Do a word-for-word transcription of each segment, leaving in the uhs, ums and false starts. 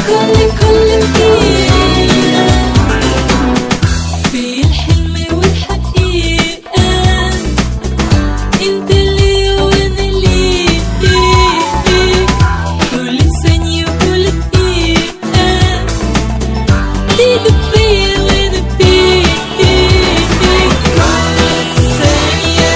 كل كل دقيقة، في الحلم والحقيقة انت لي وانا ليك، كل ثانية وكل دقيقة ليك بيا وانا بيك، كل ثانية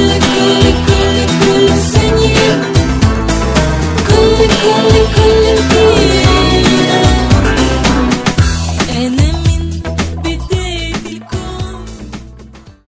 كل كل كل